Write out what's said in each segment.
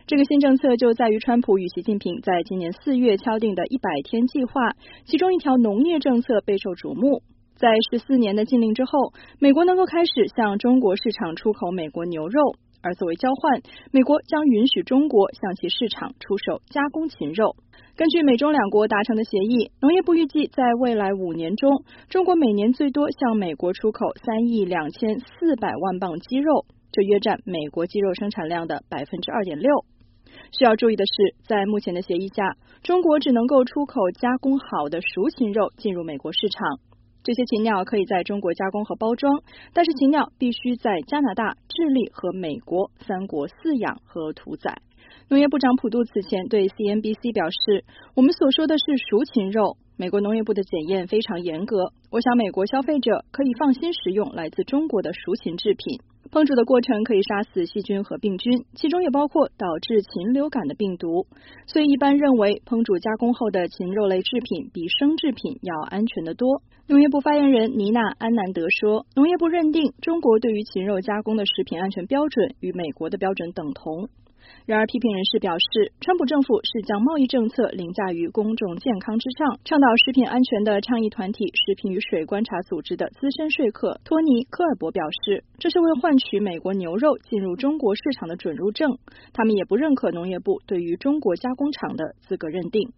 这个新政策就在于川普与习近平在今年4月敲定的100天计划，其中一条农业政策备受瞩目。在14年的禁令之后，美国能够开始向中国市场出口美国牛肉，而作为交换，美国将允许中国向其市场出售加工禽肉。根据美中两国达成的协议，农业部预计在未来5年中，中国每年最多向美国出口3亿2400万磅鸡肉，这约占美国鸡肉生产量的 2.6%。需要注意的是，在目前的协议下，中国只能够出口加工好的熟禽肉进入美国市场。这些禽鸟可以在中国加工和包装，但是禽鸟必须在加拿大、智利和美国3国饲养和屠宰。农业部长普杜此前对 CNBC 表示，我们所说的是熟禽肉，美国农业部的检验非常严格，我想美国消费者可以放心食用来自中国的熟禽制品。烹煮的过程可以杀死细菌和病菌，其中也包括导致禽流感的病毒，所以一般认为烹煮加工后的禽肉类制品比生制品要安全得多。农业部发言人妮娜·安南德说，农业部认定中国对于禽肉加工的食品安全标准与美国的标准等同。然而批评人士表示，川普政府是将贸易政策凌驾于公众健康之上。倡导食品安全的倡议团体食品与水观察组织的资深说客托尼·科尔伯表示，这是为换取美国牛肉进入中国市场的准入证。他们也不认可农业部对于中国加工厂的资格认定。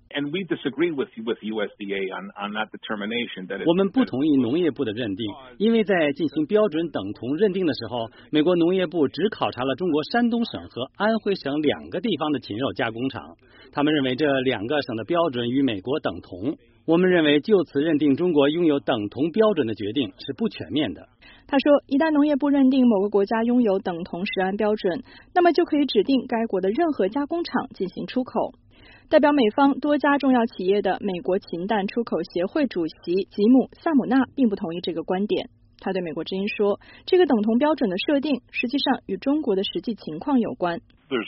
我们不同意农业部的认定，因为在进行标准等同认定的时候，美国农业部只考察了中国山东省和安徽省2个地方的禽肉加工厂，他们认为这2个省的标准与美国等同。我们认为就此认定中国拥有等同标准的决定是不全面的。 他说，一旦农业部认定某个国家拥有等同食安标准，那么就可以指定该国的任何加工厂进行出口。代表美方多家重要企业的美国禽蛋出口协会主席吉姆·萨姆纳并不同意这个观点。他对美国之音说，这个等同标准的设定实际上与中国的实际情况有关。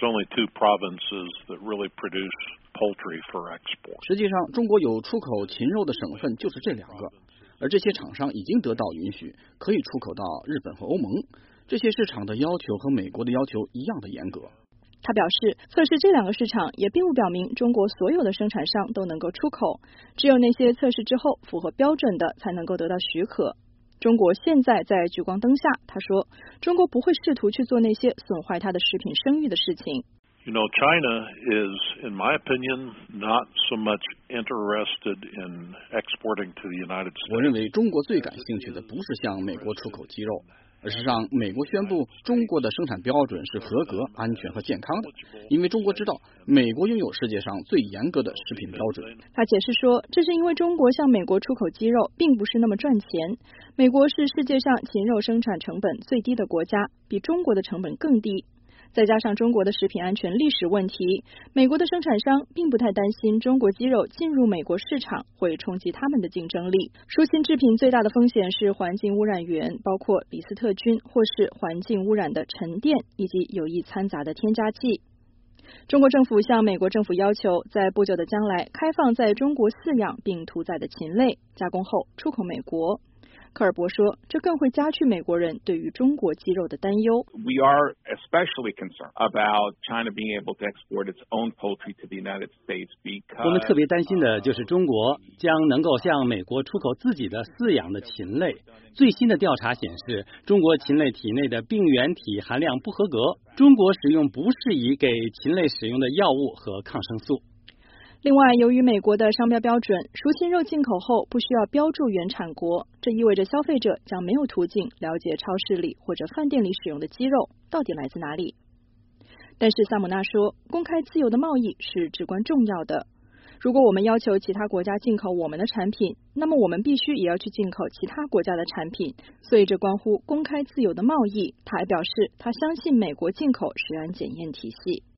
实际上，中国有出口禽肉的省份就是这2个，而这些厂商已经得到允许，可以出口到日本和欧盟。这些市场的要求和美国的要求一样的严格。 他表示，测试这2个市场也并不表明中国所有的生产商都能够出口，只有那些测试之后符合标准的才能够得到许可。中国现在在聚光灯下，他说，中国不会试图去做那些损坏它的食品声誉的事情。 China is, in my opinion, not so much interested in exporting to the United States. 我认为中国最感兴趣的不是向美国出口鸡肉，而是让美国宣布中国的生产标准是合格、安全和健康的，因为中国知道美国拥有世界上最严格的食品标准。 他解释说，这是因为中国向美国出口鸡肉并不是那么赚钱，美国是世界上禽肉生产成本最低的国家，比中国的成本更低。再加上中国的食品安全历史问题，美国的生产商并不太担心中国鸡肉进入美国市场会冲击他们的竞争力。熟禽制品最大的风险是环境污染源，包括李斯特菌或是环境污染的沉淀以及有意掺杂的添加剂。中国政府向美国政府要求，在不久的将来开放在中国饲养并屠宰的禽类，加工后出口美国。科尔伯说，这更会加剧美国人对于中国鸡肉的担忧。 We are especially concerned about China being able to export its own poultry to the United States because 我们特别担心的就是中国将能够向美国出口自己的饲养的禽类。最新的调查显示，中国禽类体内的病原体含量不合格，中国使用不适宜给禽类使用的药物和抗生素。 另外，由于美国的商标标准，熟禽肉进口后不需要标注原产国，这意味着消费者将没有途径了解超市里或者饭店里使用的鸡肉到底来自哪里。但是萨姆纳说，公开自由的贸易是至关重要的。如果我们要求其他国家进口我们的产品，那么我们必须也要去进口其他国家的产品，所以这关乎公开自由的贸易。他还表示，他相信美国进口食安检验体系。